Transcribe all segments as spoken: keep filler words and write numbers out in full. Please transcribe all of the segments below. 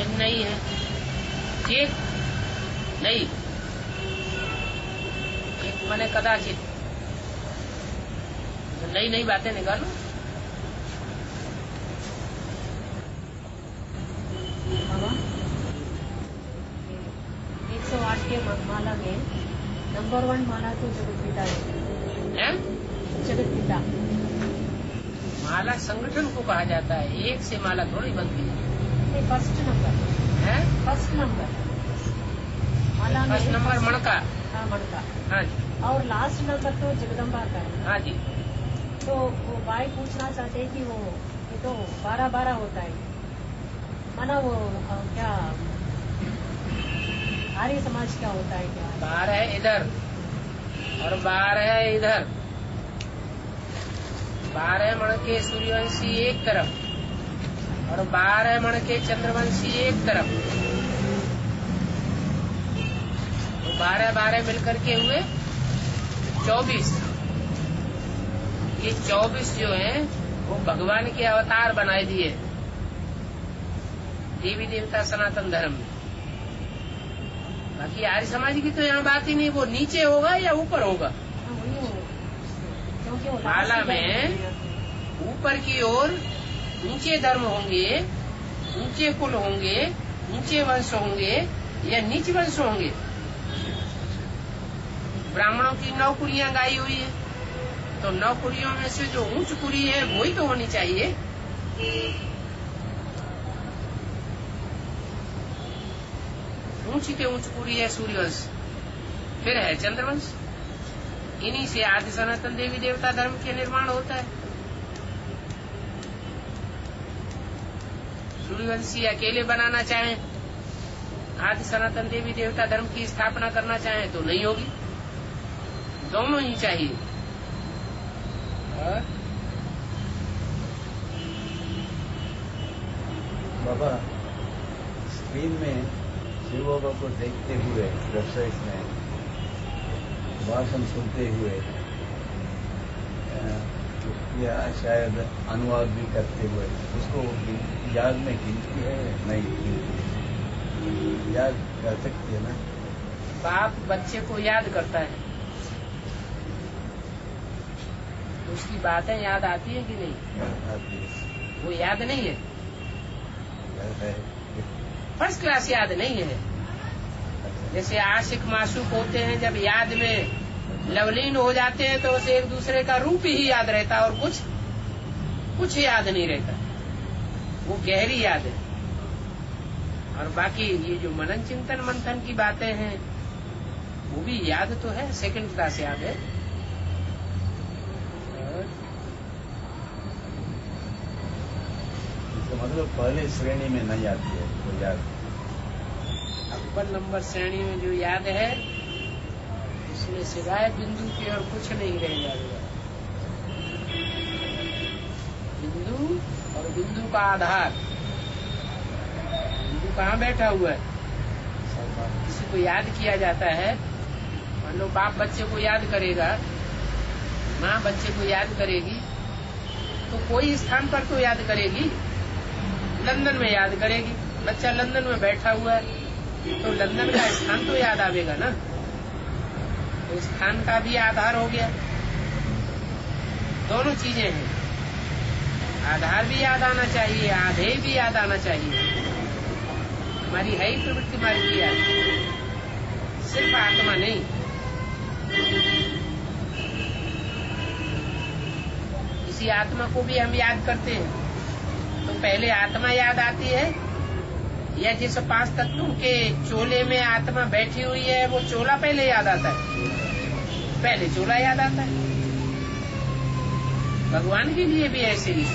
नहीं है, चेत नहीं, एक माने कदाचित। तो नई नई बातें निकालो। एक सौ आठ के माला में नंबर वन माला तो जगत पिता है। जगत पिता माला संगठन को कहा जाता है, एक से माला थोड़ी बनती है। फर्स्ट नंबर है, फर्स्ट नंबर माला में फर्स्ट नंबर मणका। हाँ मणका। हाँ जी। और लास्ट नंबर तो जगदम्बा का है। हाँ जी। तो वो भाई पूछना चाहते हैं कि वो ये तो बारह बारह होता है, माना वो आ, क्या आर्य समाज क्या होता है क्या? बारह इधर और बारह इधर, बारह मण के सूर्यवंशी एक तरफ और बारह मण के चंद्रवंशी एक तरफ, तो बारह बारह मिलकर के हुए चौबीस। ये चौबीस जो है वो भगवान के अवतार बनाए दिए देवी देवता सनातन धर्म में। बाकी आर्य समाज की तो यहाँ बात ही नहीं, वो नीचे होगा या ऊपर होगा। माला में ऊपर की ओर ऊंचे धर्म होंगे, ऊंचे कुल होंगे, ऊंचे वंश होंगे या नीच वंश होंगे। ब्राह्मणों की नौ कुड़ियां गाई हुई है, तो नौ कुड़ियों में से जो ऊंच कुड़ी है वही तो होनी चाहिए। ऊंची के ऊंच कुड़ी है सूर्यवंश, फिर है चंद्रवंश। इन्हीं से आदि सनातन देवी देवता धर्म के निर्माण होता है। सूर्यवंशी अकेले बनाना चाहें, आदि सनातन देवी देवता धर्म की स्थापना करना चाहें तो नहीं होगी, दोनों ही चाहिए। बाबा, स्क्रीन में शिव बाबा को देखते हुए वेबसाइट में भाषण सुनते हुए या शायद अनुवाद भी करते हुए उसको याद में गिनती है, नहीं गिनती, याद कर सकती है ना? बाप बच्चे को याद करता है, उसकी बातें याद आती है कि नहीं? आती है। वो याद नहीं है, याद है, फर्स्ट क्लास याद नहीं है। जैसे आशिक मासूक होते हैं, जब याद में लवलीन हो जाते हैं तो उसे एक दूसरे का रूप ही याद रहता है और कुछ कुछ याद नहीं रहता, वो गहरी याद है। और बाकी ये जो मनन चिंतन मंथन की बातें हैं वो भी याद तो है, सेकंड क्लास याद है। तो मतलब पहले श्रेणी में नहीं आती है वो याद। अव्वल नंबर श्रेणी में जो याद है उसमें सिवाय बिंदु के और कुछ नहीं रह जाएगा। बिंदु और बिंदु का आधार, बिंदु कहाँ बैठा हुआ है? किसी को याद किया जाता है, मान लो बाप बच्चे को याद करेगा, माँ बच्चे को याद करेगी, तो कोई स्थान पर तो याद करेगी। लंदन में याद करेगी, बच्चा लंदन में बैठा हुआ है तो लंदन का स्थान तो याद आवेगा ना, तो स्थान का भी आधार हो गया। दोनों चीजें हैं, आधार भी याद आना चाहिए, आधेय भी याद आना चाहिए। हमारी है ही प्रवृत्ति मार्ग की याद, सिर्फ आत्मा नहीं। इसी आत्मा को भी हम याद करते हैं, तो पहले आत्मा याद आती है या जिस पांच तत्वों के चोले में आत्मा बैठी हुई है वो चोला पहले याद आता है? पहले चोला याद आता है। भगवान के लिए भी ऐसे ही।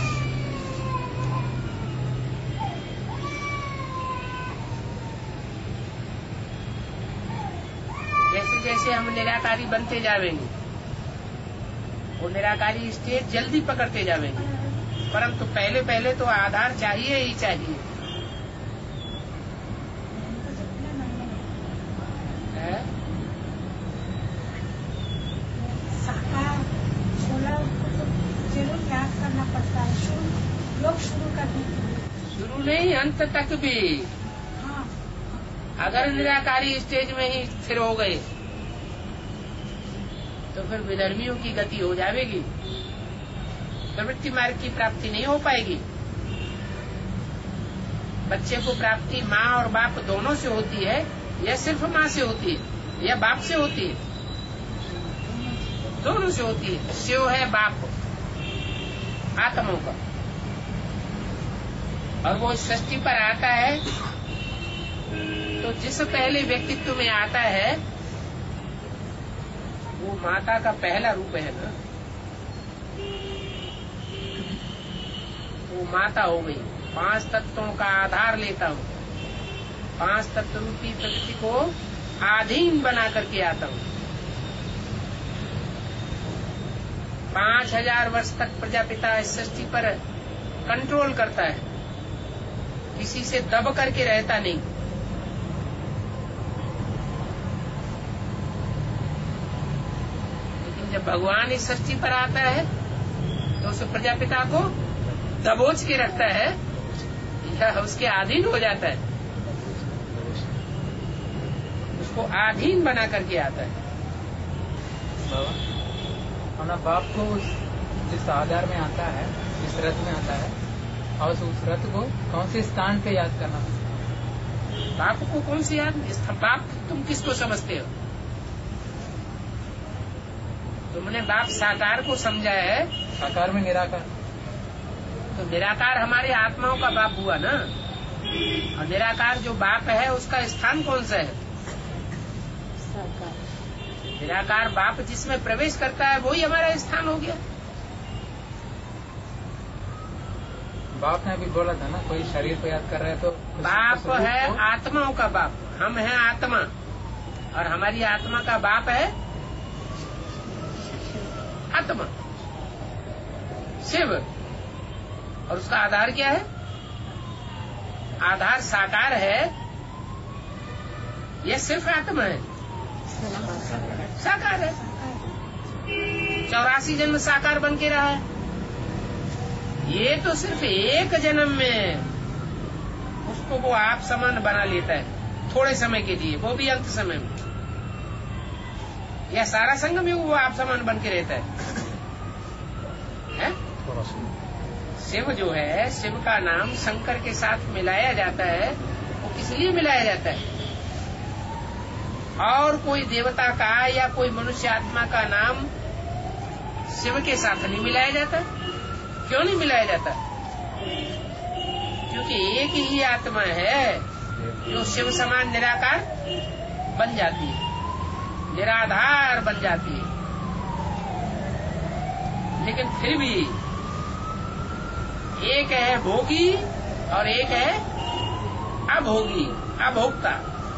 जैसे जैसे हम निराकारी बनते जाएंगे वो निराकारी स्टेज जल्दी पकड़ते जाएंगे, परंतु पहले पहले तो आधार चाहिए ही चाहिए। साकार छोला जरूर याद करना पड़ता है, शुरू लोग शुरू करने के लिए। शुरू नहीं, अंत तक भी। अगर निराकारी स्टेज में ही स्थिर हो गए तो फिर विधर्मियों की गति हो जाएगी, प्रवृत्ति मार्ग की प्राप्ति नहीं हो पाएगी। बच्चे को प्राप्ति माँ और बाप दोनों से होती है या सिर्फ माँ से होती है या बाप से होती है? दोनों से होती है। शिव है बाप आत्माओं का, और वो सृष्टि पर आता है तो जिस पहले व्यक्तित्व में आता है वो माता का पहला रूप है ना, वो माता हो गई। पांच तत्वों का आधार लेता हूँ, पांच तत्व रूपी प्रकृति को आधीन बना करके आता हूँ। पांच हजार वर्ष तक प्रजापिता इस सृष्टि पर कंट्रोल करता है, किसी से दब करके रहता नहीं। लेकिन जब भगवान इस सृष्टि पर आता है तो उस प्रजापिता को दबोच के रखता है या उसके अधीन हो जाता है, उसको अधीन बना करके आता है। अपना बाप को जिस आधार में आता है, जिस रथ में आता है, और उस रथ को कौन से स्थान पे याद करना? बाप को कौन सी याद? बाप तुम किसको समझते हो? तुमने बाप साकार को समझा है। साकार में निराकार, तो निराकार हमारे आत्माओं का बाप हुआ ना, और निराकार जो बाप है उसका स्थान कौन सा है? निराकार बाप जिसमें प्रवेश करता है वही हमारा स्थान हो गया। बाप ने अभी बोला था ना, कोई शरीर को याद कर रहा है तो बाप है आत्माओं का बाप। हम हैं आत्मा और हमारी आत्मा का बाप है आत्मा शिव, और उसका आधार क्या है? आधार साकार है यह सिर्फ आत्मा है? साकार है। चौरासी जन्म साकार बन के रहा है। ये तो सिर्फ एक जन्म में उसको वो आप समान बना लेता है, थोड़े समय के लिए, वो भी अंत समय में। या सारा संग में वो आप समान बन के रहता है, है? शिव जो है, शिव का नाम शंकर के साथ मिलाया जाता है। वो किस लिए मिलाया जाता है? और कोई देवता का या कोई मनुष्य आत्मा का नाम शिव के साथ नहीं मिलाया जाता। क्यों नहीं मिलाया जाता? क्योंकि एक ही आत्मा है जो शिव समान निराकार बन जाती है, निराधार बन जाती है। लेकिन फिर भी एक है भोगी और एक है अभोगी, अभोक्ता।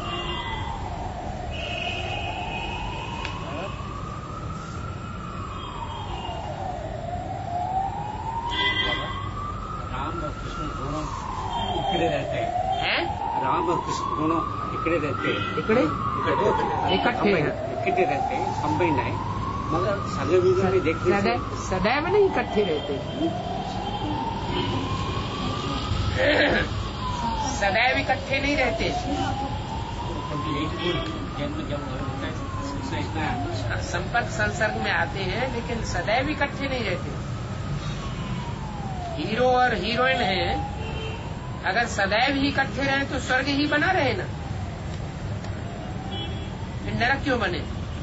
राम और कृष्ण दोनों इकड़े रहते हैं। हैं? राम और कृष्ण दोनों इकड़े रहते हैं। इकड़े इकट्ठे इकट्ठे रहते हैं, कंबाइंड है। मगर सदैव में देखते सदैव सदैव नहीं इकट्ठे रहते। सदैव इकट्ठे नहीं रहते। जन्म जब होता है संपर्क संसर्ग में आते हैं, लेकिन सदैव इकट्ठे नहीं रहते। हीरो और हीरोइन हैं, अगर सदैव ही इकट्ठे रहे तो स्वर्ग ही बना रहे ना, फिर नरक क्यों बने?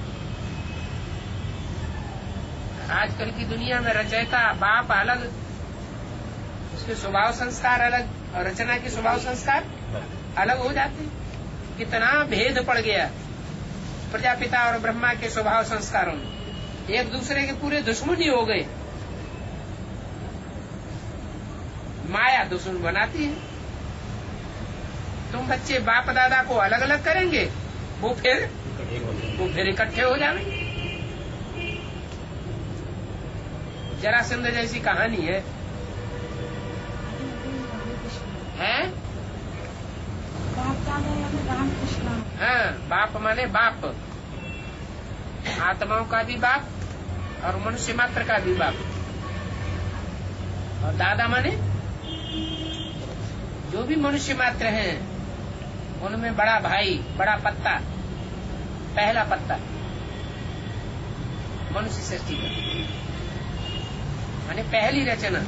आजकल की दुनिया में रचयिता बाप अलग, उसके स्वभाव संस्कार अलग, और रचना के स्वभाव संस्कार अलग हो जाते हैं। कितना भेद पड़ गया प्रजापिता और ब्रह्मा के स्वभाव संस्कारों में, एक दूसरे के पूरे दुश्मनी हो गए। माया दुश्मन बनाती है। तुम बच्चे बाप दादा को अलग अलग करेंगे, वो फिर वो फिर इकट्ठे हो जाएंगे। जरासंध जैसी कहानी है, हैं? हाँ, बाप माने बाप, आत्माओं का भी बाप और मनुष्य मात्र का भी बाप। और दादा माने जो भी मनुष्य मात्र हैं, उनमें बड़ा भाई, बड़ा पत्ता, पहला पत्ता मनुष्य सृष्टि का, माने पहली रचना।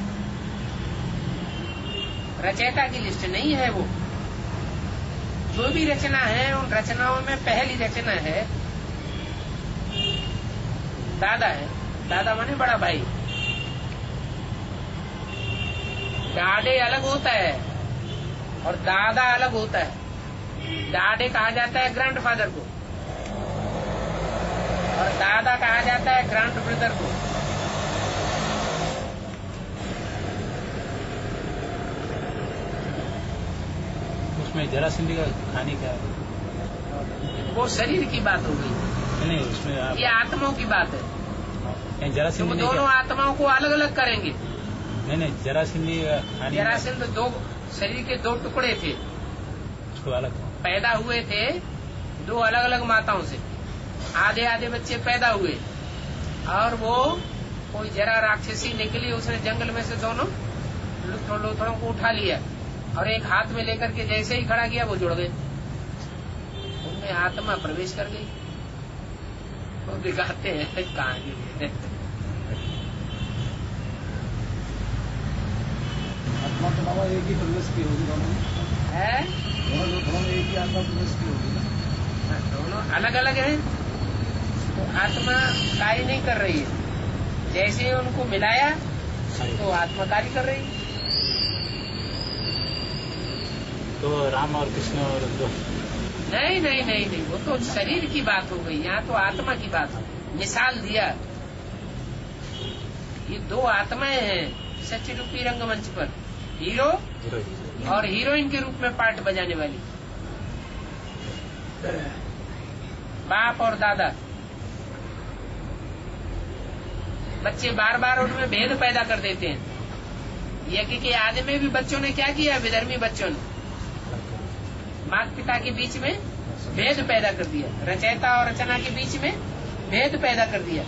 रचयिता की लिस्ट नहीं है वो, जो भी रचना है उन रचनाओं में पहली रचना है दादा है। दादा माने बड़ा भाई। डाडे अलग होता है और दादा अलग होता है। डाडे कहा जाता है ग्रैंडफादर को और दादा कहा जाता है ग्रैंड ब्रदर को। उसमें जरासंधी का कहानी क्या है? वो शरीर की बात हो गई। नहीं, उसमें आप... ये आत्माओं की बात है। जरासंधी तो दोनों आत्माओं को अलग अलग करेंगे। नहीं नहीं, जरासंधी कहानी। जरासंध दो शरीर के दो टुकड़े थे, उसको अलग पैदा हुए थे दो अलग अलग माताओं से। आधे आधे बच्चे पैदा हुए और वो कोई जरा राक्षसी निकली, उसने जंगल में से दोनों लुथड़ों लुथड़ों को उठा लिया और एक हाथ में लेकर के जैसे ही खड़ा किया वो जुड़ गए, उनमें आत्मा प्रवेश कर गई। वो तो दिखाते हैं कहानी आत्मा के अलावा एक ही प्रवेश की होगी दोनों है, दोनों दोनों में एक ही आत्मा प्रवेश की होगी ना, दोनों अलग अलग है तो आत्मा कार्य नहीं कर रही है। जैसे ही उनको मिलाया तो आत्मा कार्य कर रही है। तो राम और कृष्ण और दो नहीं नहीं नहीं नहीं, वो तो शरीर की बात हो गई, यहाँ तो आत्मा की बात है। मिसाल दिया, ये दो आत्माएं हैं सच्ची रूपी रंगमंच पर, हीरो और हीरोइन के रूप में पार्ट बजाने वाली, बाप और दादा। बच्चे बार बार उनमें भेद पैदा कर देते हैं। यज्ञ के आदि में भी बच्चों ने क्या किया, विधर्मी बच्चों ने माता पिता के बीच में भेद पैदा कर दिया, रचयिता और रचना के बीच में भेद पैदा कर दिया।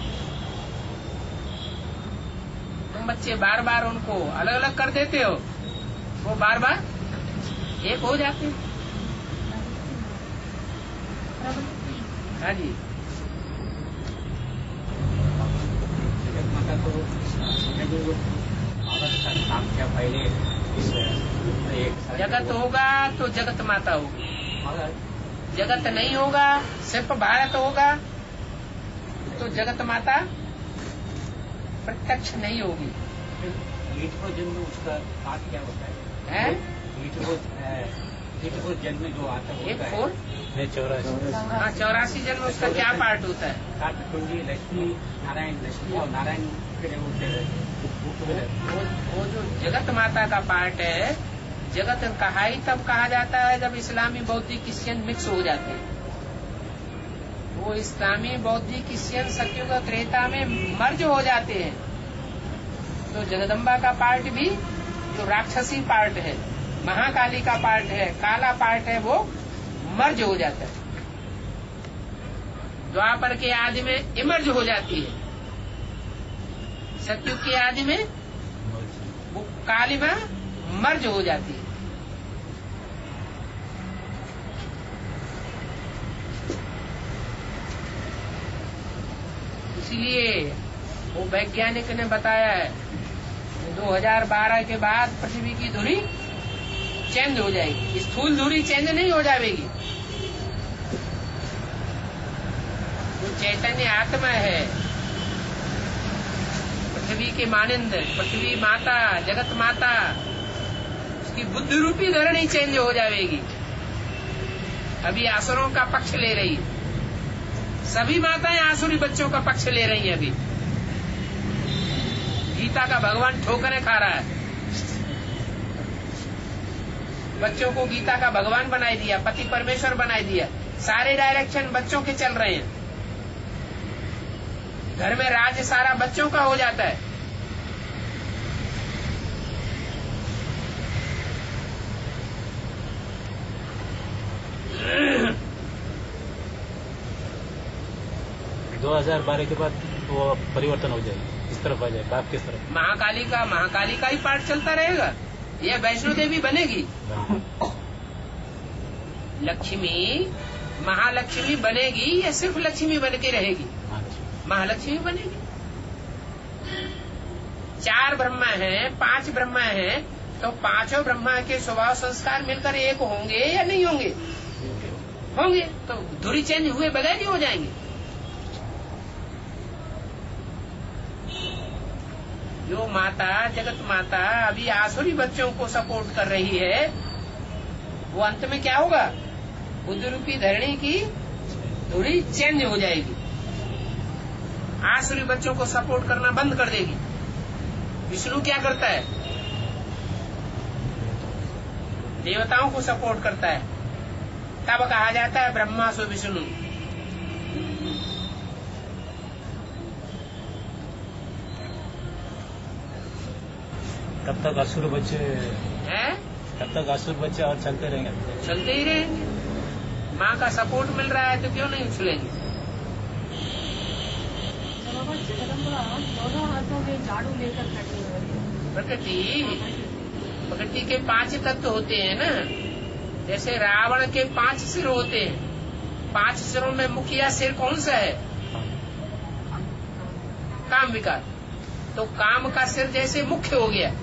तुम बच्चे बार बार उनको अलग अलग कर देते हो, वो बार बार एक हो जाते हैं। हाँ जी, जगत माता को काम किया पहले, जगत होगा तो जगत माता होगी, मगर जगत नहीं होगा सिर्फ भारत होगा तो जगत माता प्रत्यक्ष नहीं होगी। लीटको जन्म उसका पाठ क्या होता है? हैं? लीटको लीटको जन्म जो आता है एक फोर चौरासी हाँ चौरासी जन्म, उसका क्या पार्ट होता है? काट कुंडी लक्ष्मी नारायण, लक्ष्मी और नारायण के होते हैं। वो, वो जो जगत माता का पार्ट है, जगत कहा ही तब कहा जाता है जब इस्लामी बौद्धिक क्रिश्चियन मिक्स हो जाते हैं। वो इस्लामी बौद्धिक क्रिश्चियन सत्युग त्रेता में मर्ज हो जाते हैं तो जगदम्बा का पार्ट भी, जो राक्षसी पार्ट है, महाकाली का पार्ट है, काला पार्ट है, वो मर्ज हो जाता है। द्वापर के आदि में इमर्ज हो जाती है, सत्युग के आदि में वो काली में मर्ज हो जाती है। इसलिए वो वैज्ञानिक ने बताया है दो हज़ार बारह के बाद पृथ्वी की धुरी चेंज हो जाएगी। स्थूल धुरी चेंज नहीं हो जाएगी, जो चैतन्य आत्मा है पृथ्वी के मानिंद, पृथ्वी माता, जगत माता, उसकी बुद्धि रूपी धरणी चेंज हो जाएगी। अभी आसुरों का पक्ष ले रही, सभी माताएं आसुरी बच्चों का पक्ष ले रही हैं। अभी गीता का भगवान ठोकरें खा रहा है, बच्चों को गीता का भगवान बनाई दिया, पति परमेश्वर बनाई दिया, सारे डायरेक्शन बच्चों के चल रहे हैं। घर में राज सारा बच्चों का हो जाता है। दो हज़ार बारह के बाद वो परिवर्तन हो जाएगा, इस तरफ आ जाए, बाप किस तरफ। महाकाली का महाकाली का ही पाठ चलता रहेगा, यह वैष्णो देवी बनेगी। लक्ष्मी महालक्ष्मी बनेगी या सिर्फ लक्ष्मी बन के रहेगी? महालक्ष्मी बनेगी। चार ब्रह्मा हैं, पांच ब्रह्मा हैं, तो पांचों ब्रह्मा के स्वभाव संस्कार मिलकर एक होंगे या नहीं होंगे? होंगे। तो धुरी चेंज हुए बगैर ही हो जाएंगे। जो माता जगत माता अभी आसुरी बच्चों को सपोर्ट कर रही है, वो अंत में क्या होगा? बुद्धि रूपी धरणी की धुरी चेंज हो जाएगी, आसुरी बच्चों को सपोर्ट करना बंद कर देगी। विष्णु क्या करता है? देवताओं को सपोर्ट करता है, तब कहा जाता है ब्रह्मा सो विष्णु। तब तक असुर बच्चे हैं, तब तक असुर बच्चे और चलते रहेंगे, चलते ही रहेंगे। माँ का सपोर्ट मिल रहा है तो क्यों नहीं उछलेंगे? जगदम्बा दोनों हाथों में झाड़ू लेकर खड़ी हुई है। प्रकृति प्रकृति के पांच तत्व होते हैं ना, जैसे रावण के पांच सिर होते हैं। पांच सिरों में मुखिया सिर कौन सा है? काम विकार। तो काम का सिर जैसे मुख्य हो गया,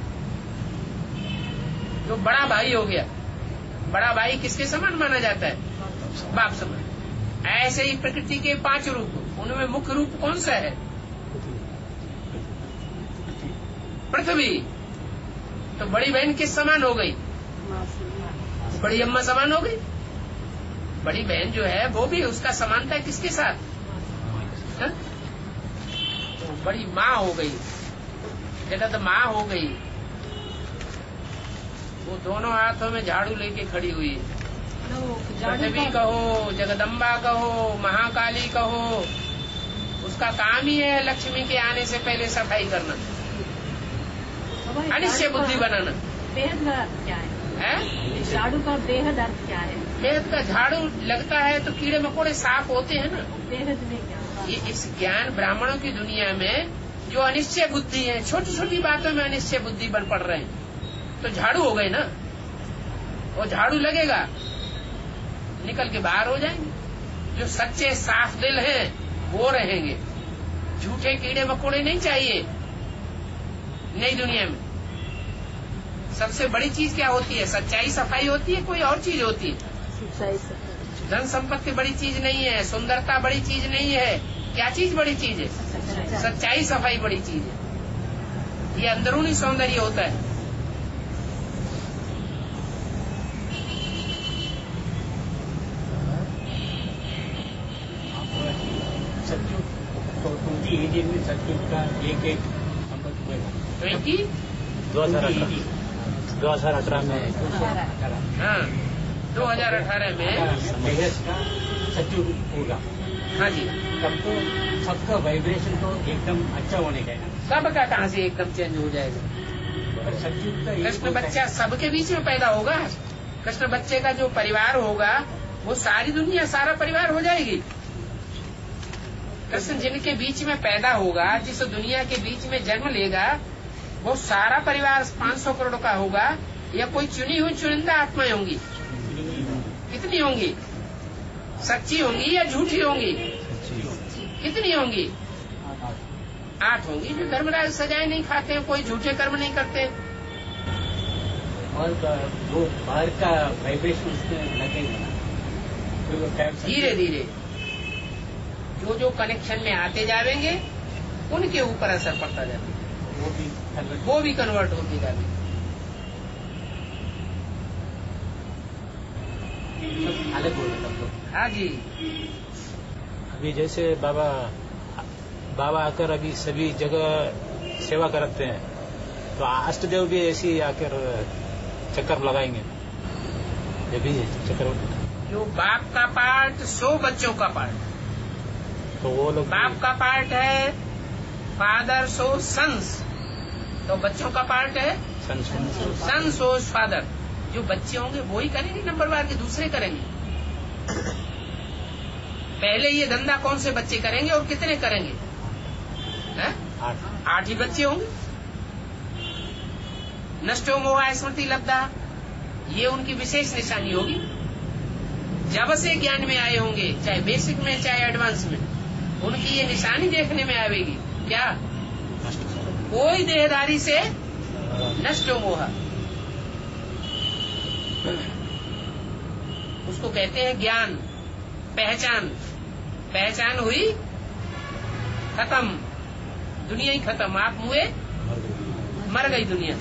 जो बड़ा भाई हो गया। बड़ा भाई किसके समान माना जाता है? बाप समान। ऐसे ही प्रकृति के पांच रूप, उनमें मुख्य रूप कौन सा है? पृथ्वी। तो बड़ी बहन किस समान हो गई? बड़ी अम्मा समान हो गई। बड़ी बहन जो है वो भी उसका समानता है किसके साथ? है? तो बड़ी माँ हो गई, जगत माँ हो गई। वो दोनों हाथों में झाड़ू लेके खड़ी हुई है। पृथ्वी कहो, जगदम्बा कहो, महाकाली कहो, उसका काम ही है लक्ष्मी के आने से पहले सफाई करना, अनिश्चय बुद्धि बनाना। बेहद का अर्थ क्या है? है? झाड़ू का बेहद अर्थ क्या है? बेहद का झाड़ू लगता है तो कीड़े मकोड़े साफ होते हैं ना। बेहद में क्या? ये इस ज्ञान ब्राह्मणों की दुनिया में जो अनिश्चय बुद्धि है, छोटी छोटी बातों में अनिश्चय बुद्धि बन पड़ रहे हैं, तो झाड़ू हो गए ना। वो झाड़ू लगेगा, निकल के बाहर हो जाएंगे। जो सच्चे साफ दिल हैं वो रहेंगे। झूठे कीड़े मकोड़े नहीं चाहिए नई दुनिया में। सबसे बड़ी चीज क्या होती है? सच्चाई सफाई होती है, कोई और चीज होती है? धन संपत्ति बड़ी चीज नहीं है, सुंदरता बड़ी चीज नहीं है। क्या चीज बड़ी चीज है? सच्चाई सफाई बड़ी चीज है। ये अंदरूनी सौंदर्य होता है। सत्युग तो ट्वेंटी एटीन में सत्युग का एक एक ट्वेंटी दो हजार अठारह दो हजार अठारह में हाँ दो हजार अठारह में का सत्युग होगा। हाँ जी। तब तो सबका वाइब्रेशन तो एकदम अच्छा होने का है। सबका कहाँ से एकदम चेंज हो जाएगा? सत्युग का कृष्ण बच्चा सबके बीच में पैदा होगा। कृष्ण बच्चे का जो परिवार होगा वो सारी दुनिया, सारा परिवार हो जाएगी। कृष्ण जिनके बीच में पैदा होगा, जिस दुनिया के बीच में जन्म लेगा, वो सारा परिवार पाँच सौ करोड़ का होगा या कोई चुनी हुई चुनिंदा आत्माएं होंगी? कितनी होंगी? सच्ची होंगी या झूठी होंगी? कितनी होंगी? आठ होंगी। जो धर्मराज सजाए नहीं खाते हैं, कोई झूठे कर्म नहीं करते। और जो बाहर का वाइब्रेशन उसमें लगेगा धीरे धीरे जो जो कनेक्शन में आते जाएंगे उनके ऊपर असर पड़ता जाएगा, वो भी वो भी कन्वर्ट होते जाएंगे। अलग हो जाता। हाँ जी। अभी जैसे बाबा बाबा आकर अभी सभी जगह सेवा करते हैं, तो अष्टदेव भी ऐसी आकर चक्कर लगाएंगे। ये भी चक्कर जो बाप का पार्ट सो बच्चों का पार्ट, तो वो लोग बाप का पार्ट है फादर सो सन्स, तो बच्चों का पार्ट है सन सो फादर। जो बच्चे होंगे वो ही करेंगे, नंबर बार के दूसरे करेंगे। पहले ये धंधा कौन से बच्चे करेंगे और कितने करेंगे? है? आठ आठ ही बच्चे होंगे। नष्टो मोहा स्मृति लब्धा, ये उनकी विशेष निशानी होगी। जब से ज्ञान में आए होंगे, चाहे बेसिक में चाहे एडवांस में, उनकी ये निशानी देखने में आवेगी। क्या? कोई देहधारी से नष्ट मोह, उसको कहते हैं ज्ञान, पहचान। पहचान हुई, खत्म, दुनिया ही खत्म। आप मुए, मर गई दुनिया।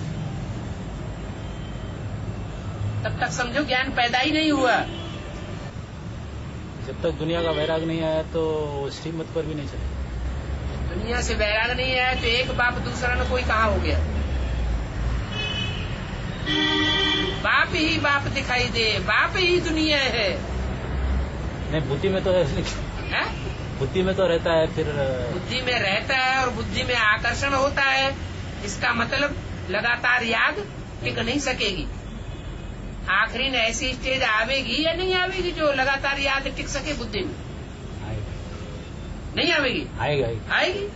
तब तक समझो ज्ञान पैदा ही नहीं हुआ। जब तक दुनिया का वैराग नहीं आया तो श्रीमत पर भी नहीं चले। दुनिया से वैराग नहीं आया तो एक बाप दूसरा न कोई कहाँ हो गया। बाप ही बाप दिखाई दे, बाप ही दुनिया है। नहीं, बुद्धि में तो है, है? बुद्धि में तो रहता है। फिर बुद्धि में रहता है और बुद्धि में आकर्षण होता है। इसका मतलब लगातार याद टिक नहीं सकेगी। आखिरी में ऐसी स्टेज आवेगी या नहीं आवेगी जो लगातार याद टिक सके बुद्धि में? नहीं आवेगी। आएगी आएगी।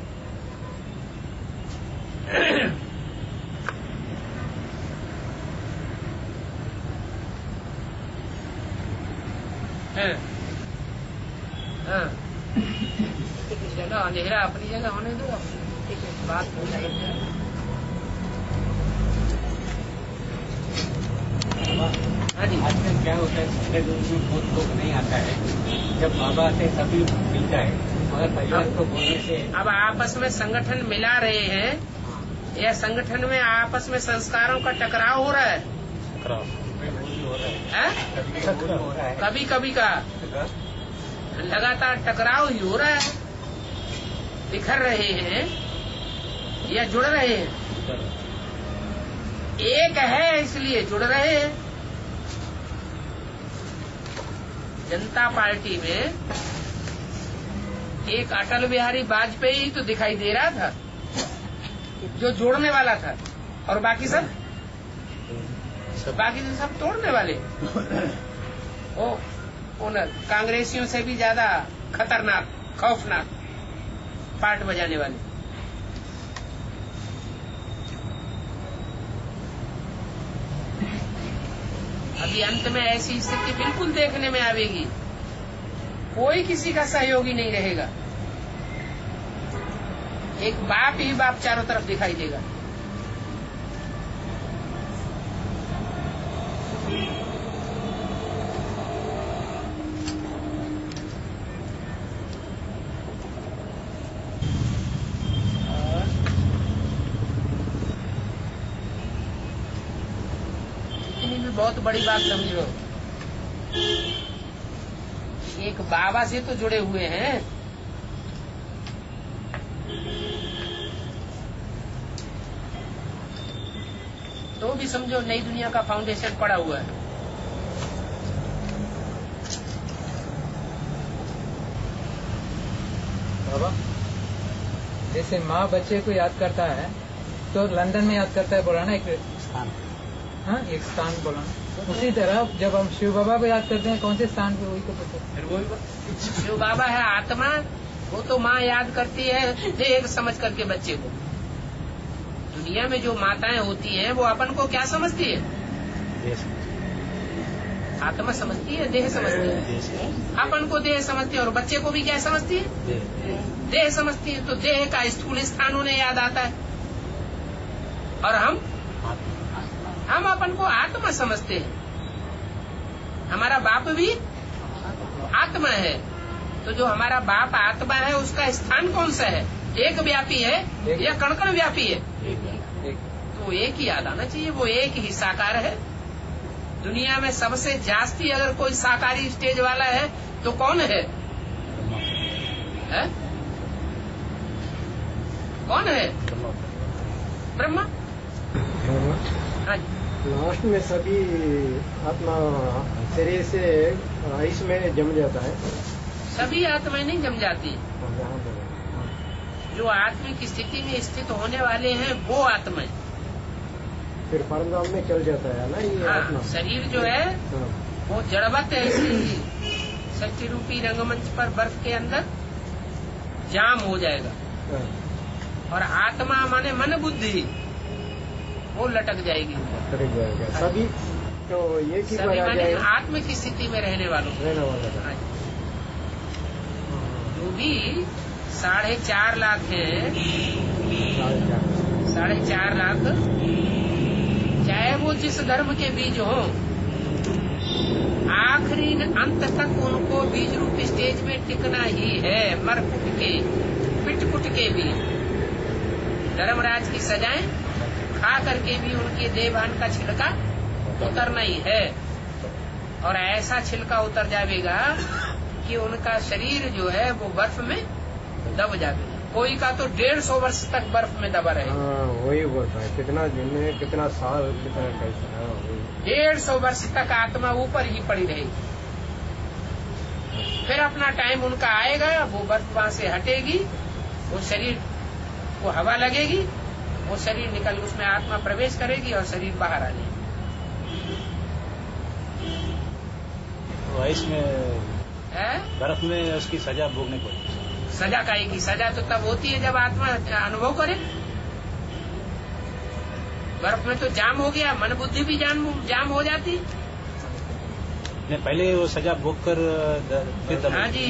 हाँ हाँ, चलो अंधेरा अपनी जगह होने दो, बात हो जाएगी। हाँ जी। आजकल क्या होता है, संगठन में बहुत लोग नहीं आता है। जब बाबा से सभी मिलता है, मगर परिवार को बोलने से अब आपस में संगठन मिला रहे हैं या संगठन में आपस में संस्कारों का टकराव हो रहा है? हो रहा है, है? हो रहा है। कभी कभी का लगातार टकराव ही हो रहा है। बिखर रहे हैं या जुड़ रहे हैं? एक है इसलिए जुड़ रहे हैं। जनता पार्टी में एक अटल बिहारी वाजपेयी तो दिखाई दे रहा था जो जोड़ने वाला था, और बाकी सब बाकी तो सब तोड़ने वाले। ओ उन कांग्रेसियों से भी ज्यादा खतरनाक, खौफनाक पार्ट बजाने वाले। अभी अंत में ऐसी स्थिति बिल्कुल देखने में आवेगी, कोई किसी का सहयोगी नहीं रहेगा। एक बाप ही बाप चारों तरफ दिखाई देगा। बहुत बड़ी बात समझो, एक बाबा से तो जुड़े हुए हैं, तो भी समझो नई दुनिया का फाउंडेशन पड़ा हुआ है। बाबा, जैसे माँ बच्चे को याद करता है तो लंदन में याद करता है, बोला ना, एक स्थान, हाँ एक स्थान बोला। उसी तरह जब हम शिव बाबा को याद करते हैं, कौन से स्थान पे, वही तो पता। शिव बाबा है आत्मा, वो तो माँ याद करती है देह समझ करके बच्चे को। दुनिया में जो माताएं होती हैं वो अपन को क्या समझती है? आत्मा समझती है, देह समझती है। अपन को देह समझती है और बच्चे को भी क्या समझती है? देह समझती है। तो देह का स्थूल स्थान उन्हें याद आता है, और हम हम अपन को आत्मा समझते हैं। हमारा बाप भी आत्मा है। तो जो हमारा बाप आत्मा है उसका स्थान कौन सा है? एक व्यापी है या कण कण व्यापी है? तो एक ही याद आना चाहिए, वो एक ही साकार है। दुनिया में सबसे जास्ती अगर कोई साकारी स्टेज वाला है तो कौन है, है? कौन है? ब्रह्मा। हाँ, लास्ट में सभी आत्मा शरीर से आयुष में जम जाता है। सभी आत्माएं नहीं जम जाती। जो आत्मिक स्थिति में स्थित होने वाले हैं वो आत्माएं फिर परमधाम में चल जाता है ना ये हाँ, आत्मा। शरीर जो है हाँ। वो जड़वत है, इसलिए सच्ची रूपी रंगमंच पर बर्फ के अंदर जाम हो जाएगा। हाँ। और आत्मा माने मन बुद्धि, वो लटक जाएगी। लटक जाएगा। सभी तो एक ही सभी बार आ माने जाए आत्म की स्थिति में रहने वालों को। रहने वाला था। वो भी साढ़े चार लाख है, साढ़े चार लाख, चाहे वो जिस धर्म के बीज हो, आखिरी अंत तक उनको बीज रूप स्टेज में टिकना ही है, मर कुट के पिट कुट के भी। धर्मराज की सजाएं खा करके भी उनके देवभान का छिलका उतरना ही है, और ऐसा छिलका उतर जाएगा कि उनका शरीर जो है वो बर्फ में दब जाएगा। कोई का तो डेढ़ सौ वर्ष तक बर्फ में दबा रहे। हाँ, वही बोलता है, कितना दिन में कितना साल कितना कैसा। हाँ, डेढ़ सौ वर्ष तक आत्मा ऊपर ही पड़ी रहेगी। फिर अपना टाइम उनका आएगा, वो बर्फ वहां से हटेगी, वो शरीर को हवा लगेगी, वो शरीर निकल उसमें आत्मा प्रवेश करेगी और शरीर बाहर आ जाएगी। तो इसमें है? बर्फ में उसकी सजा भोगने को, सजा काएगी। सजा तो तब होती है जब आत्मा अनुभव करे। बर्फ में तो जाम हो गया, मन बुद्धि भी जाम जाम हो जाती। ने पहले वो सजा भोग कर फिर हाँ जी,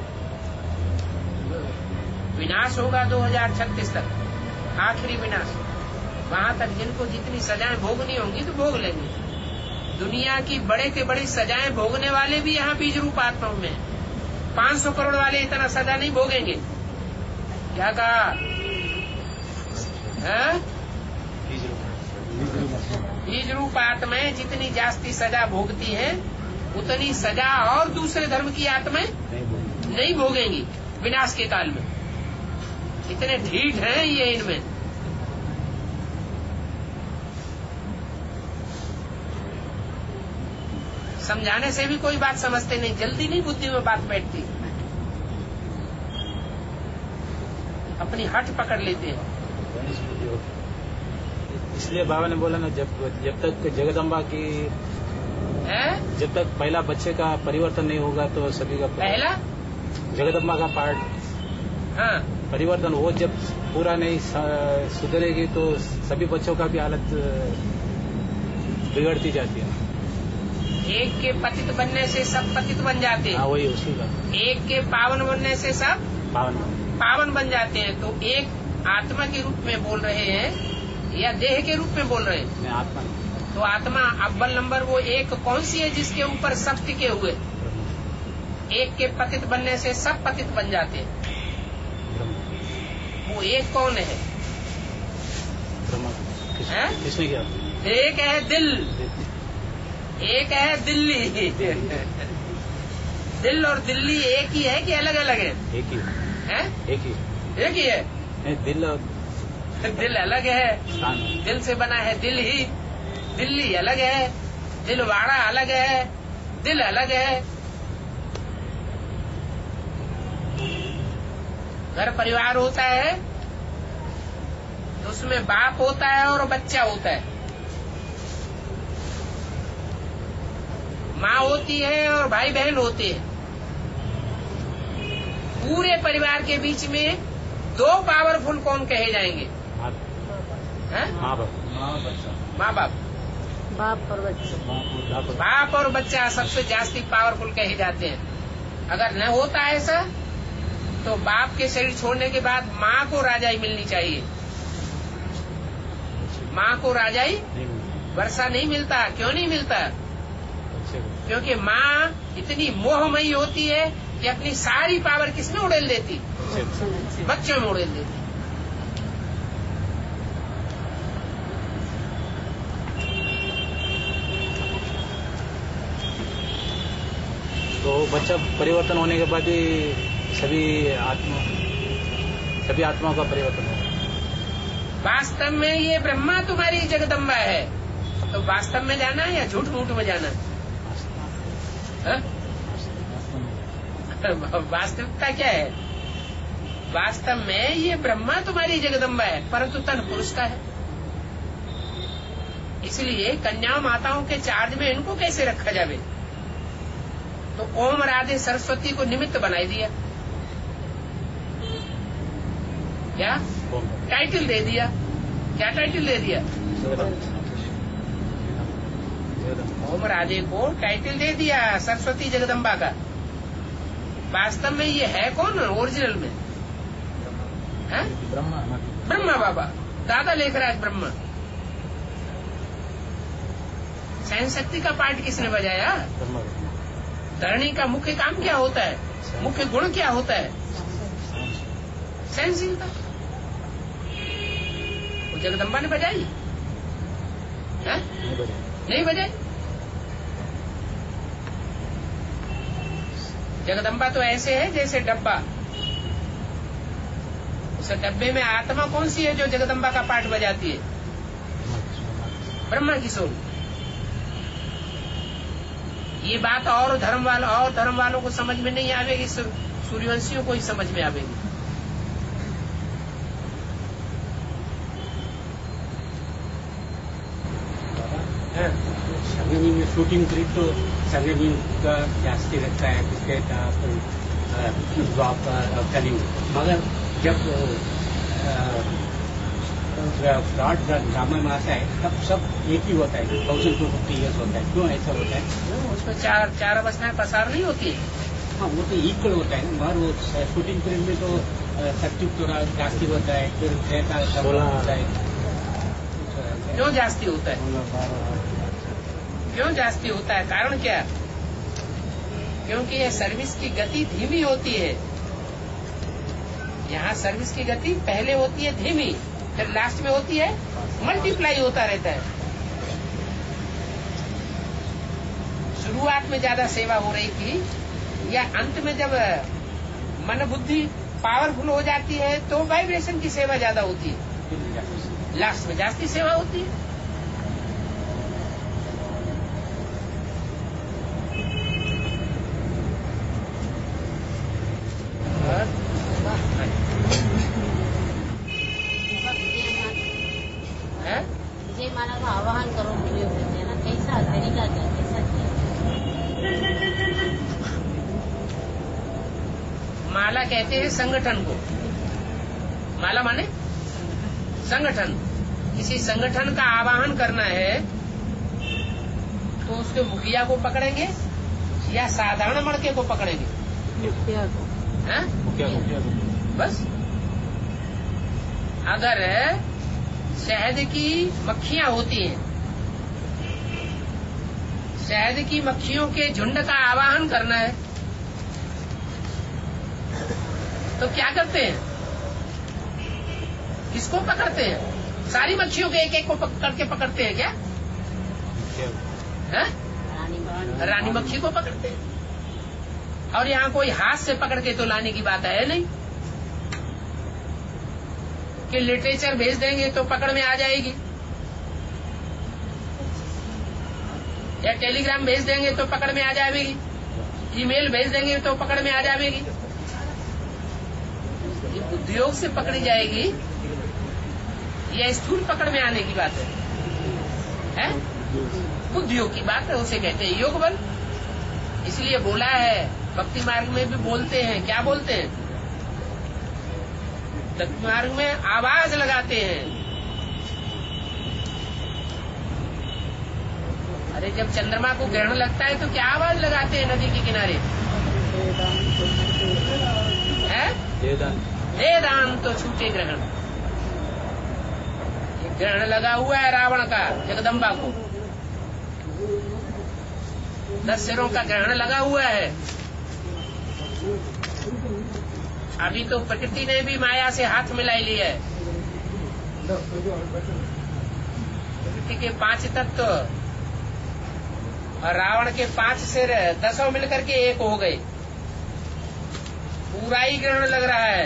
विनाश होगा दो हजार छत्तीस तक, आखिरी विनाश। वहां तक जिनको जितनी सजाएं भोगनी होंगी तो भोग लेंगे। दुनिया की बड़े के बड़ी सजाएं भोगने वाले भी यहाँ बीज रूप आत्माओं में। पाँच सौ करोड़ वाले इतना सजा नहीं भोगेंगे। क्या कहा है? बीज रूप आत्माएं जितनी जास्ती सजा भोगती है, उतनी सजा और दूसरे धर्म की आत्माएं नहीं भोगेंगी विनाश के काल में। इतने ढीठ हैं ये इनमें। समझाने से भी कोई बात समझते नहीं, जल्दी नहीं बुद्धि में बात बैठती, अपनी हट पकड़ लेते हैं। इसलिए बाबा ने बोला ना, जब जब तक जगदम्बा की है? जब तक पहला बच्चे का परिवर्तन नहीं होगा तो सभी का पहला जगदम्बा का पार्ट हाँ परिवर्तन, वो जब पूरा नहीं सुधरेगी तो सभी बच्चों का भी हालत बिगड़ती जाती है। एक के पतित बनने से सब पतित बन जाते हैं। हाँ, वही उसी का। एक के पावन बनने से सब पावन पावन बन जाते हैं। तो एक आत्मा के रूप में बोल रहे हैं या देह के रूप में बोल रहे हैं? मैं आत्मा। तो आत्मा अव्वल नंबर वो एक कौन सी है जिसके ऊपर सब टिके हुए? एक के पतित बनने से सब पतित बन जाते हैं। वो एक कौन है? किसने किया? एक है दिल, एक है दिल्ली। दिल और दिल्ली एक ही है कि अलग अलग है? एक ही है। एक ही एक ही है। नहीं, दिल और दिल अलग है, दिल से बना है दिल ही। दिल्ली अलग है, दिलवाड़ा अलग है, दिल अलग है। घर परिवार होता है तो उसमें बाप होता है और बच्चा होता है, माँ होती है और भाई बहन होते हैं। पूरे परिवार के बीच में दो पावरफुल कौन कहे जाएंगे? माँ बाप। माँ बाप बाप और बच्चा। बाप और बच्चा सबसे जास्ती पावरफुल कहे जाते हैं। अगर न होता ऐसा तो बाप के शरीर छोड़ने के बाद माँ को राजाई मिलनी चाहिए। माँ को राजाई वर्षा नहीं मिलता। क्यों नहीं मिलता? क्योंकि माँ इतनी मोहमयी होती है कि अपनी सारी पावर किसमें उड़ेल देती? बच्चों में उड़ेल देती। तो बच्चा परिवर्तन होने के बाद ही सभी आत्मा सभी आत्माओं का परिवर्तन होगा। वास्तव में ये ब्रह्मा तुम्हारी जगदम्बा है, तो वास्तव में जाना है या झूठ मूठ में जाना है? वास्तविकता क्या है? वास्तव में ये ब्रह्मा तुम्हारी जगदम्बा है, परंतु तन पुरुष का है। इसलिए कन्या माताओं के चार्ज में इनको कैसे रखा जावे? तो ओम राधे सरस्वती को निमित्त बनाई दिया। क्या टाइटल दे दिया? क्या टाइटल दे दिया? ओम राधे को टाइटल दे दिया सरस्वती जगदम्बा का। वास्तव में ये है कौन ओरिजिनल में? है ब्रह्मा ब्रह्मा बाबा, दादा लेखराज ब्रह्मा। सहन शक्ति का पार्ट किसने बजाया? धरणी का मुख्य काम क्या होता है? मुख्य गुण क्या होता है? सहनशीलता। वो जगदम्बा ने बजाई है? नहीं बजाई। जगदम्बा तो ऐसे है जैसे डब्बा। उस डब्बे में आत्मा कौन सी है जो जगदम्बा का पार्ट बजाती है? ब्रह्मा की सोल। ये बात और धर्म वालों और धर्म वालों को समझ में नहीं आवेगी, सूर्यवंशियों को ही समझ में आवेगी। संगनी में शूटिंग करी तो संगनी का जास्ती रहता है उसके कलिंग, मगर जब फ्रॉड ड्रामा में आता है तब सब एक ही होता है, थाउजेंड टू फिफ्टी ईयर्स होता है। क्यों ऐसा होता है? उसमें चार चार अवस्थाएं पसार नहीं होती है। हाँ, वो तो इक्वल होता है, मगर वो शूटिंग पीरियड में तो सत्युग थोड़ा जास्ती होता है, फिर रहता होता है। क्यों जास्ती होता है? क्यों जास्ती होता है? कारण क्या? क्योंकि ये सर्विस की गति धीमी होती है। यहाँ सर्विस की गति पहले होती है धीमी, फिर लास्ट में होती है मल्टीप्लाई होता रहता है। शुरुआत में ज्यादा सेवा हो रही थी, या अंत में जब मन बुद्धि पावरफुल हो जाती है तो वाइब्रेशन की सेवा ज्यादा होती है, लास्ट में जास्ती सेवा होती है। विजय माला का आवाहन करो बोलिए बोलते हैं ना, कैसा तरीका क्या, कैसा किया? माला कहते हैं संगठन को। माला माने संगठन। किसी संगठन का आवाहन करना है तो उसके मुखिया को पकड़ेंगे या साधारण मड़के को पकड़ेंगे? मुखिया को। हैं? मुखिया को। बस। अगर शहद की मक्खियां होती हैं, शहद की मक्खियों के झुंड का आवाहन करना है तो क्या करते हैं? किसको पकड़ते हैं? सारी मक्खियों के एक एक को पकड़ के पकड़ते हैं क्या? है? रानी मक्खी को पकड़ते हैं। और यहाँ कोई हाथ से पकड़ के तो लाने की बात है नहीं कि लिटरेचर भेज देंगे तो पकड़ में आ जाएगी, या टेलीग्राम भेज देंगे तो पकड़ में आ जाएगी, ईमेल भेज देंगे तो पकड़ में आ जाएगी। ये बुद्धियोग से पकड़ी जाएगी या स्थूल पकड़ में आने की बात है? हैं? बुद्धियोग की बात है, उसे कहते हैं योग बल। इसलिए बोला है, भक्ति मार्ग में भी बोलते हैं। क्या बोलते हैं? भक्ति मार्ग में आवाज लगाते हैं। अरे जब चंद्रमा को ग्रहण लगता है तो क्या आवाज लगाते हैं नदी के किनारे? है? दे दान तो छूटे ग्रहण। ये ग्रहण लगा हुआ है रावण का जगदम्बा को, दस सिरों का ग्रहण लगा हुआ है। अभी तो प्रकृति ने भी माया से हाथ मिलाई लिया है। प्रकृति के पांच तत्व और रावण के पांच सिर दसों मिलकर के एक हो गए। पूरा ही ग्रहण लग रहा है।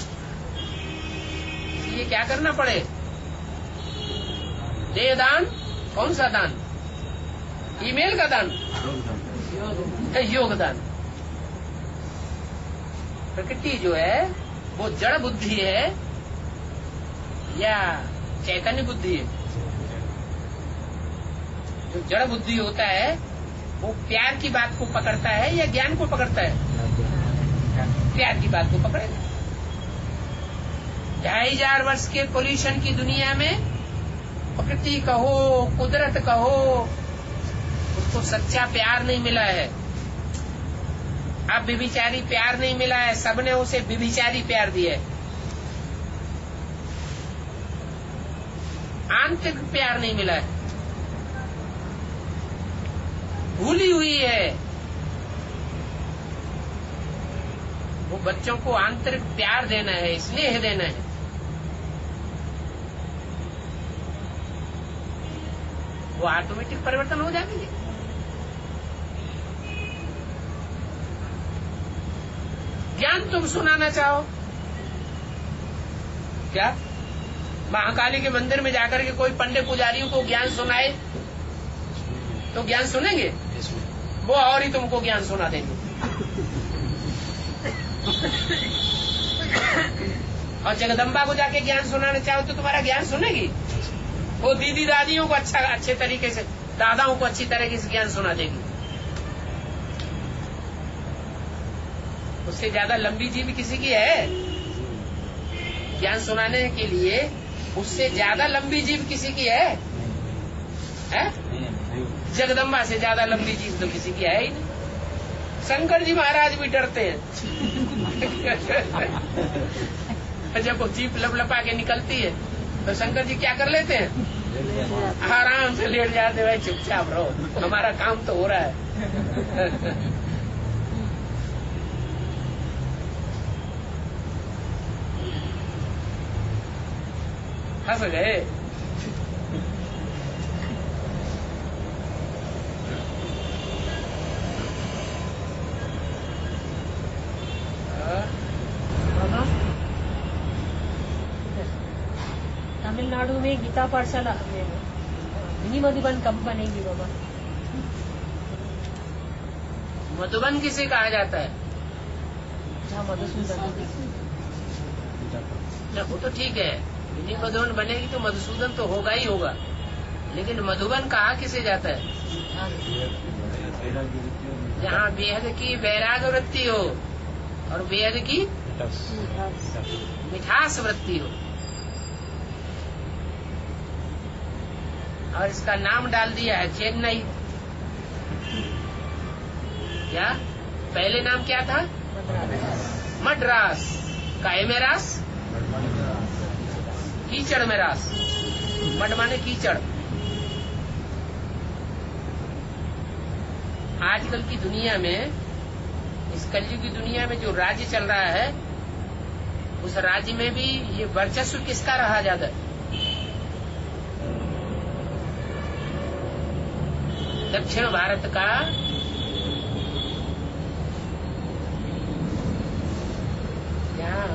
ये क्या करना पड़े? दे दान। कौन सा दान? ईमेल का दान, योगदान। प्रकृति जो है वो जड़ बुद्धि है या चैतन्य बुद्धि है? जो जड़ बुद्धि होता है वो प्यार की बात को पकड़ता है या ज्ञान को पकड़ता है? प्यार की बात को पकड़ेगा। ढाई हजार वर्ष के पोल्यूशन की दुनिया में प्रकृति कहो, कुदरत कहो, उसको सच्चा प्यार नहीं मिला है, अब व्यभिचारी प्यार नहीं मिला है, सबने उसे व्यभिचारी प्यार दिया है। आंतरिक प्यार नहीं मिला है, भूली हुई है। वो बच्चों को आंतरिक प्यार देना है, स्नेह देना है। वो ऑटोमेटिक परिवर्तन हो जाएंगे। ज्ञान तुम सुनाना चाहो क्या? महाकाली के मंदिर में जाकर के कोई पंडित पुजारियों को ज्ञान सुनाए तो ज्ञान सुनेंगे? वो और ही तुमको ज्ञान सुना देंगे। और जगदम्बा को जाके ज्ञान सुनाना चाहो तो तुम्हारा ज्ञान सुनेगी? वो दीदी दादियों को अच्छा अच्छे तरीके से, दादाओं को अच्छी तरीके से ज्ञान सुना देगी। उससे ज्यादा लंबी जीभ किसी की है? ज्ञान सुनाने के लिए उससे ज्यादा लंबी जीभ किसी की है? है? जगदम्बा से ज्यादा लंबी जीभ तो किसी की है ही नहीं। शंकर जी महाराज भी डरते हैं। जब वो जीभ लपलपा के निकलती है तो शंकर जी क्या कर लेते हैं? आराम से लेट जाते, भाई चुपचाप रहो, हमारा काम तो हो रहा है। हंस गए। तमिलनाडु में गीता पाठशाला मिनी मधुबन कब बनेगी बाबा? मधुबन किसे कहा जाता है? जहाँ मधुसूदन। वो तो ठीक है, मिनी मधुबन बनेगी तो मधुसूदन तो होगा ही होगा, लेकिन मधुबन कहा किसे जाता है? जहाँ बेहद की वैराग वृत्ति हो और बेहद की मिठास वृत्ति हो। और इसका नाम डाल दिया है चेन्नई। क्या पहले नाम क्या था? मद्रास। काहे में रास? कीचड़ में रास। मड माने कीचड़। आजकल की दुनिया में, इस कलयुग की दुनिया में जो राज्य चल रहा है, उस राज्य में भी ये वर्चस्व किसका रहा ज्यादा? दक्षिण भारत का। यहाँ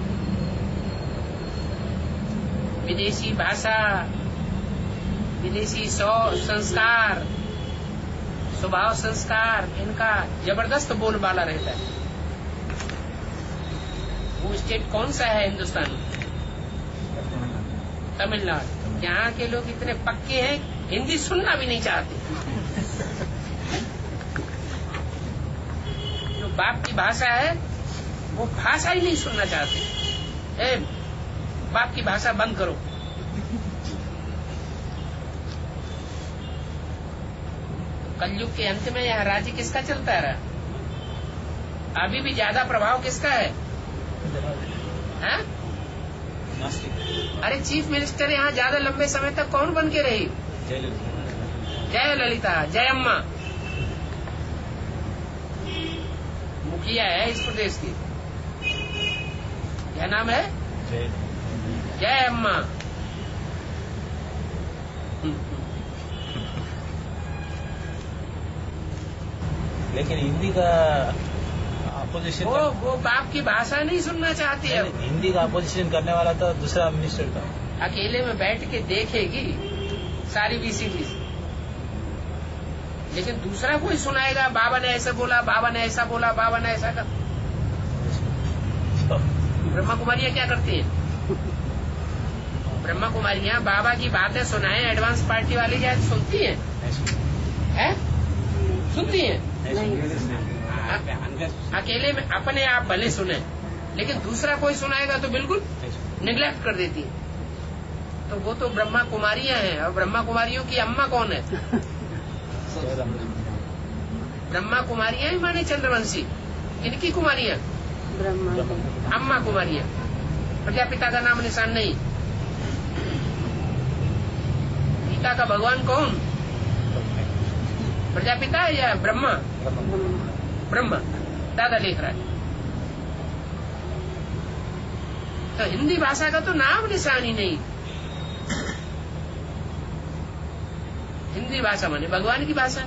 विदेशी भाषा, विदेशी सौ संस्कार, स्वभाव संस्कार, इनका जबरदस्त बोलबाला रहता है। वो स्टेट कौन सा है हिंदुस्तान में? तमिलनाडु। यहाँ के लोग इतने पक्के हैं, हिंदी सुनना भी नहीं चाहते। जो बाप की भाषा है वो भाषा ही नहीं सुनना चाहते। ए, बाप की भाषा बंद करो। कलयुग के अंत में यह राज्य किसका चलता रहा? अभी भी ज्यादा प्रभाव किसका है? है? अरे चीफ मिनिस्टर यहाँ ज्यादा लंबे समय तक कौन बन के रही? जय ललिता, जय अम्मा। मुखिया है इस प्रदेश की। क्या नाम है? जय अम्मा। लेकिन हिंदी का अपोजिशन, वो वो बाप की भाषा नहीं सुनना चाहती है। हिंदी का अपोजिशन करने वाला तो दूसरा मिनिस्टर था। अकेले में बैठ के देखेगी सारी बीसीडी, लेकिन दूसरा कोई सुनाएगा, बाबा ने ऐसा बोला, बाबा ने ऐसा बोला, बाबा ने ऐसा कर। ब्रह्मा कुमारियां क्या करती है? ब्रह्मा कुमारियां बाबा की बातें सुनाए, एडवांस पार्टी वाली क्या सुनती है? है? सुनती है? अकेले में अपने आप भले सुने, लेकिन दूसरा कोई सुनाएगा तो बिल्कुल निग्लेक्ट कर देती है। तो वो तो ब्रह्मा कुमारियां हैं। और ब्रह्मा कुमारियों की अम्मा कौन है? ब्रह्मा कुमारियां ही माने चंद्रवंशी। इनकी कुमारियां अम्मा कुमारियां, प्रजापिता का नाम निशान नहीं। गीता का भगवान कौन? प्रजापिता है या ब्रह्मा? ब्रह्मा दादा लिख रहा है। तो हिंदी भाषा का तो नाम निशान ही नहीं। हिंदी भाषा माने भगवान की भाषा।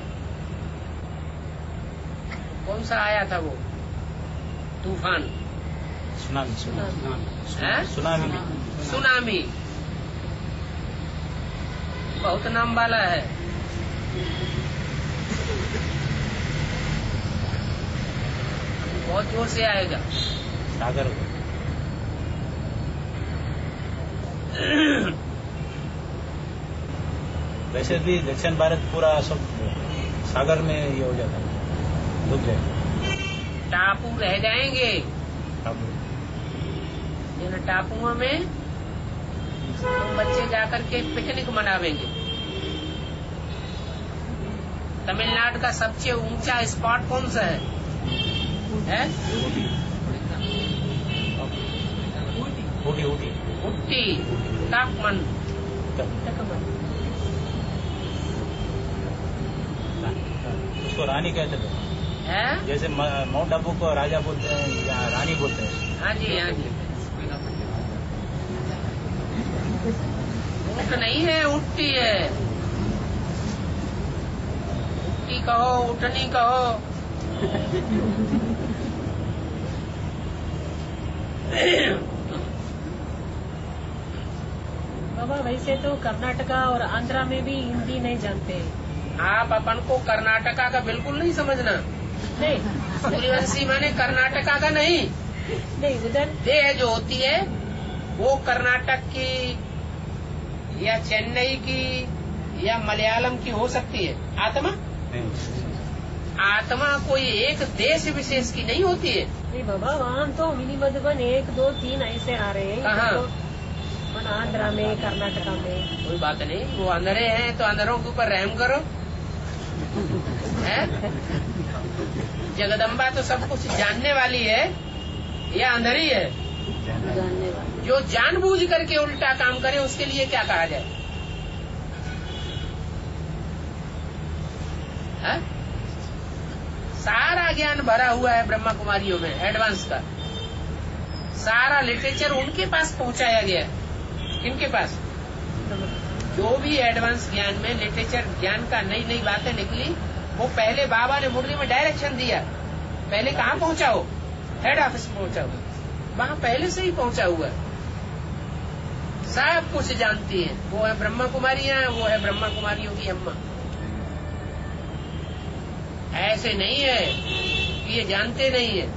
कौन सा आया था वो तूफान? सुनामी है? सुनामी सुनामी बहुत नाम वाला है। बहुत जोर से आएगा। सागर वैसे भी दक्षिण भारत पूरा सब सागर में ये हो जाता है, डूब जाए। टापू रह जाएंगे। इन टापुओं में तो बच्चे जाकर के पिकनिक मनावेंगे। तमिलनाडु का सबसे ऊंचा स्पॉट कौन सा है? है? ऊटी ऊटी उट्टी तापमान उसको रानी कहते थे। है? जैसे माउंट आबू को राजा बोलते हैं या रानी बोलते हैं। हाँ जी हाँ जी। ऊँट नहीं है, उट्टी है। उट्टी कहो, उठनी कहो। बाबा वैसे तो कर्नाटका और आंध्रा में भी हिंदी नहीं जानते। आप अपन को कर्नाटका का बिल्कुल नहीं समझना। नहीं सूर्यवंशी माने कर्नाटका का नहीं। नहीं उधर देह जो होती है वो कर्नाटक की या चेन्नई की या मलयालम की हो सकती है। आत्मा आत्मा कोई एक देश विशेष की नहीं होती है। नहीं बाबा वहाँ तो मिनी मधुबन एक दो तीन ऐसे आ रहे हैं। कहाँ? तो आंध्रा में कर्नाटका में। कोई बात नहीं, वो अंधेरे हैं तो अंधेरों के ऊपर रहम करो। है? जगदम्बा तो सब कुछ जानने वाली है या अंधेरी है? जानने वाली। जो जानबूझ करके उल्टा काम करे उसके लिए क्या कहा जाए? है? सारा ज्ञान भरा हुआ है ब्रह्मा कुमारियों में, एडवांस का सारा लिटरेचर उनके पास पहुंचाया गया है। किनके पास? जो भी एडवांस ज्ञान में लिटरेचर ज्ञान का नई नई बातें निकली वो पहले बाबा ने मुरली में डायरेक्शन दिया। पहले कहाँ पहुंचाओ? Head office पहुंचाओ। वहाँ पहले से ही पहुंचा हुआ है। सब कुछ जानती है। वो है ब्रह्मा कुमारियां, वो है ब्रह्मा कुमारियों की अम्मा। ऐसे नहीं है कि ये जानते नहीं है।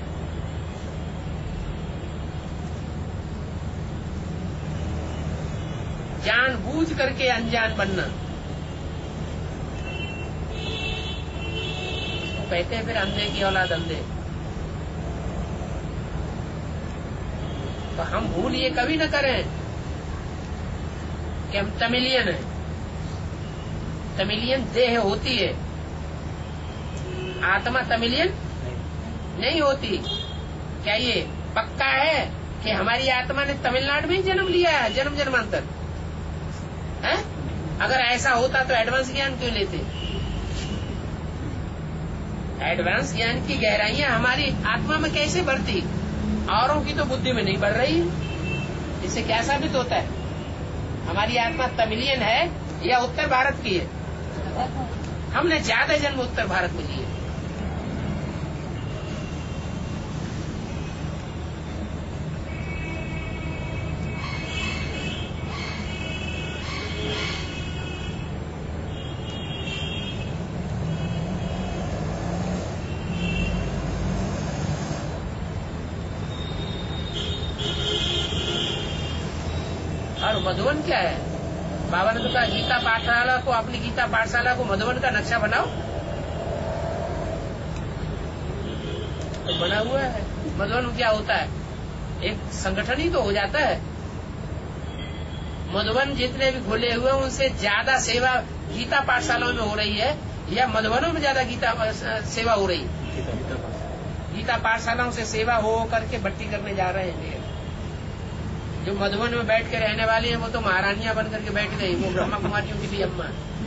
जानबूझ करके अनजान बनना तो कहते हैं फिर अंधे की औलाद अंधे। तो हम भूल ये कभी न करें कि हम तमिलियन हैं। तमिलियन देह होती है, आत्मा तमिलियन नहीं होती। क्या ये पक्का है कि हमारी आत्मा ने तमिलनाडु में ही जन्म लिया है जन्म जन्मांतर? है? अगर ऐसा होता तो एडवांस ज्ञान क्यों लेते? एडवांस ज्ञान की गहराइयां हमारी आत्मा में कैसे बढ़ती? औरों की तो बुद्धि में नहीं बढ़ रही। इससे क्या साबित होता है? हमारी आत्मा तमिलियन है या उत्तर भारत की है? हमने ज्यादा जन्म उत्तर भारत में लिए। और मधुबन क्या है? बाबा ने तो कहा गीता पाठशाला को, अपनी गीता पाठशाला को मधुबन का नक्शा बनाओ। तो बना हुआ है। मधुबन क्या होता है? एक संगठन ही तो हो जाता है। मधुबन जितने भी खुले हुए उनसे ज्यादा सेवा गीता पाठशालाओं में हो रही है या मधुबनों में ज्यादा गीता सेवा हो रही? गीता पाठशालाओं से सेवा हो करके भट्टी करने जा रहे हैं। जो मधुबन में बैठ के रहने वाले हैं वो तो महारानियां बन करके बैठ गई, वो ब्रह्मा कुमारियों की भी अम्मा।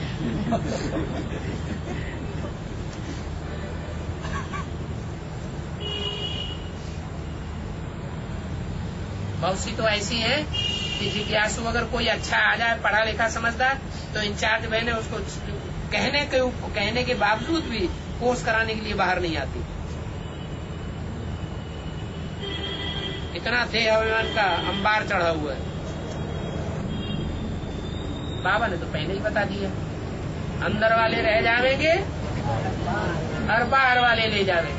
बहुत सी तो ऐसी है कि जिज्ञासु अगर कोई अच्छा आ जाए, पढ़ा लिखा समझदार, तो इंचार्ज बहने उसको कहने के कहने के बावजूद भी कोर्स कराने के लिए बाहर नहीं आती। इतना देह अभिमान का अंबार चढ़ा हुआ है। बाबा ने तो पहले ही बता दिया, अंदर वाले रह जावेंगे और बाहर वाले ले जावेंगे।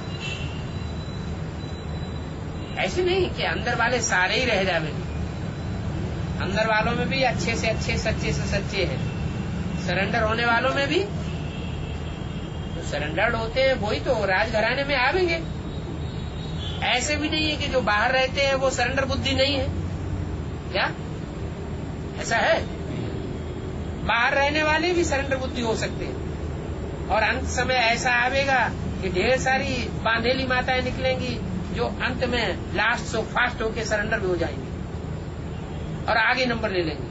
ऐसे नहीं कि अंदर वाले सारे ही रह जावेंगे, अंदर वालों में भी अच्छे से अच्छे, सच्चे से सच्चे हैं। सरेंडर होने वालों में भी जो सरेंडर्ड होते हैं वही तो राजघराने में आवेंगे। ऐसे भी नहीं है कि जो बाहर रहते हैं वो सरेंडर बुद्धि नहीं है। क्या ऐसा है? बाहर रहने वाले भी सरेंडर बुद्धि हो सकते हैं। और अंत समय ऐसा आवेगा कि ढेर सारी बांधेली माताएं निकलेंगी जो अंत में लास्ट सो फास्ट होके सरेंडर भी हो जाएंगे और आगे नंबर ले लेंगे।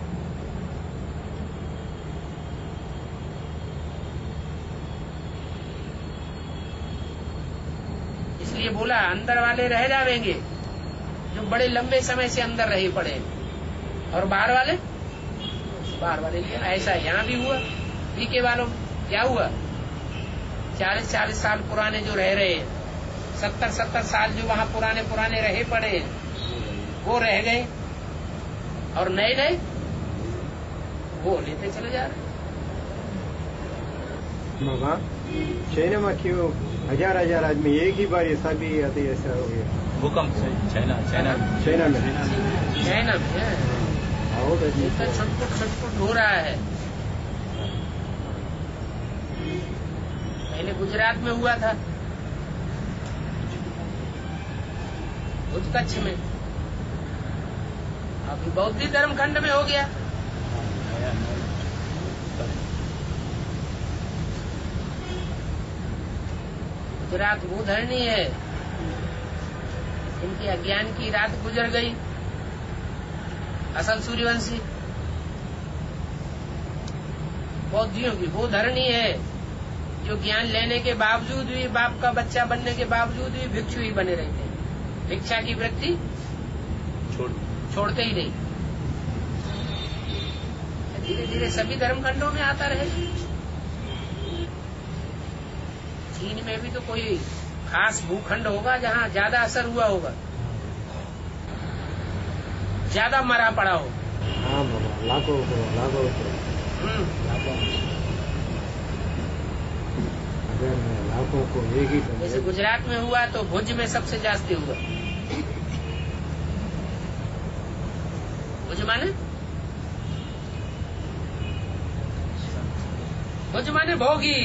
इसलिए बोला अंदर वाले रह जावेंगे जो बड़े लंबे समय से अंदर रहे पड़े, और बाहर वाले बाहर वाले लिए। ऐसा यहाँ भी हुआ। पीके वालों क्या हुआ, चालीस चालीस साल पुराने जो रह रहे हैं, सत्तर सत्तर साल जो वहाँ पुराने पुराने रहे पड़े हैं वो रह गए, और नए नए वो लेते चले जा रहे। बाबा चाइना में क्यों हजार हजार आदमी एक ही बार ऐसा भी आते, ऐसा हो गया भूकंप से? चाइना चाइना चाइना में चाइना में छटपुट छटपुट हो रहा है। पहले गुजरात में हुआ था, उस कच्छ में, अभी बौद्ध धर्म खंड में हो गया। गुजरात वो धरनी है इनकी अज्ञान की रात गुजर गई। असल सूर्यवंशी बौद्धियों की वो धरनी है जो ज्ञान लेने के बावजूद भी, बाप का बच्चा बनने के बावजूद भी भिक्षु ही बने रहते हैं। भिक्षा की वृत्ति छोड़ छोड़ते ही नहीं। धीरे धीरे सभी धर्मखंडों में आता रहेगा। चीन में भी तो कोई खास भूखंड होगा जहाँ ज्यादा असर हुआ होगा, ज्यादा मरा पड़ा हो। हाँ बाबा, लाखों को लाखों को अगर लाखों को एक ही, जैसे गुजरात में हुआ तो भुज में सबसे जास्ती हुआ। भुज माने भुज माने भोगी,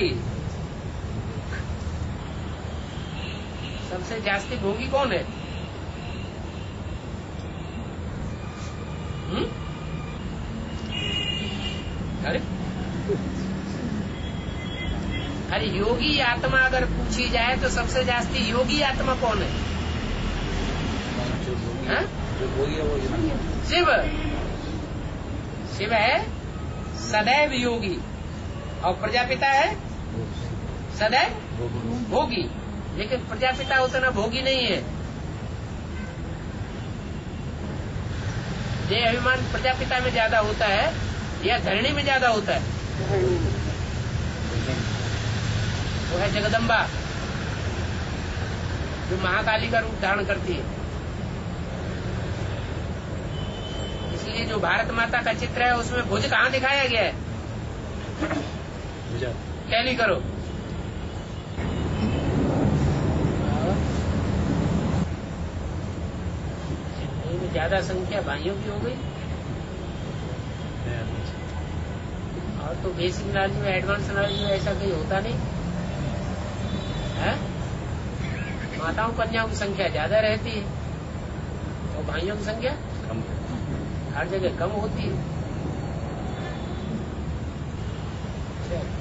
सबसे जास्ती भोगी कौन है? हुँ? अरे अरे योगी आत्मा अगर पूछी जाए तो सबसे जास्ती योगी आत्मा कौन है? हा? शिव। शिव है सदैव योगी, और प्रजापिता है सदैव भोगी। लेकिन प्रजापिता उतना भोगी नहीं है। देह अभिमान प्रजापिता में ज्यादा होता है या धरणी में ज्यादा होता है? वो है जगदम्बा जो महाकाली का रूप धारण करती है। इसलिए जो भारत माता का चित्र है उसमें भुज कहाँ दिखाया गया है? टैली करो। चेन्नई में ज्यादा संख्या भाइयों की हो गई, और तो बेसिक नॉलेज में, एडवांस नॉलेज में ऐसा कहीं होता नहीं है। माताओं कन्याओं की संख्या ज्यादा रहती है और भाइयों की संख्या कम, हर जगह कम होती है।